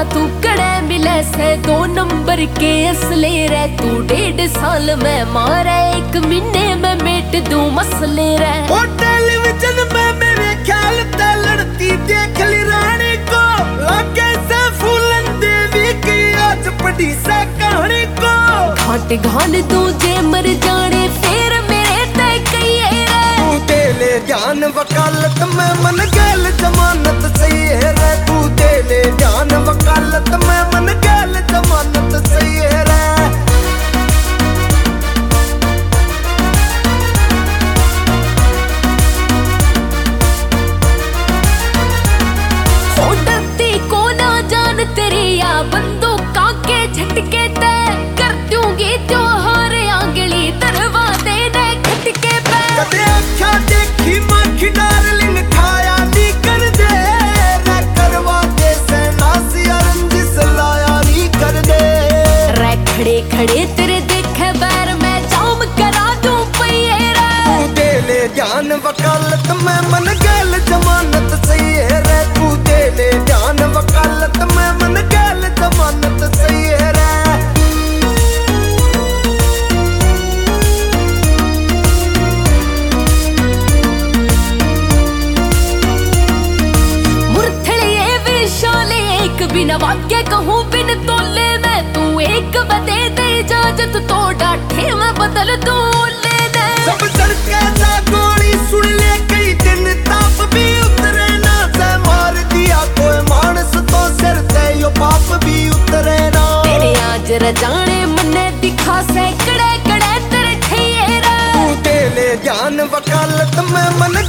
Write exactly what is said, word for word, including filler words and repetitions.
तू कड़े मिले से दो नंबर के असले रे तू डेढ़ साल में मारे एक महीने में मेट दूं मसले रे। ओ टेलीविजन में मेरे ख्याल ते लड़ती देख ली रानी को लगे से फूलन देवी की आज पड़ी से कहानी को। घाट घाल तू जे मर जाने फिर मेरे ते कहिए रे तू दे ले जान वकालत में मन गैल जमानत सही है रे। तू दे ले जान वकालत में मन गैल जमानत सही है रे। तेरी या बंदूक के झटके ते कर दूंगी त्योहार आंगली दरवाजे ने खटके पे। कदे अच्छा देखी माखी डार्लिंग खाया नी कर दे रे करवा दे से नासी रंजिश लाया नी कर दे रे। खड़े खड़े तेरे देखे बैर में जाम करा दूं पहिए रे। तू दे ले जान वकालत में मन गैल जमानत सही है रे। तू दे ले जान वकालत में मन गैल जमानत सही है रे। मुरथड़िए विशाले एक बिना वाक्य कहूँ बिन तोले में तू एक बदे दे इजाजत तो डाठे मैं बदल दूं ले दे। सब सड़के जा गोली सुन ले कई दिन ताप भी उतरे ना से मार दिया कोई मानस तो सिर से यो पाप भी उतरे ना। तेरे आज रजाने मन्ने दिखा से कड़े कड़े तेरे ठैये रे। तू दे ले जान वकालत में मन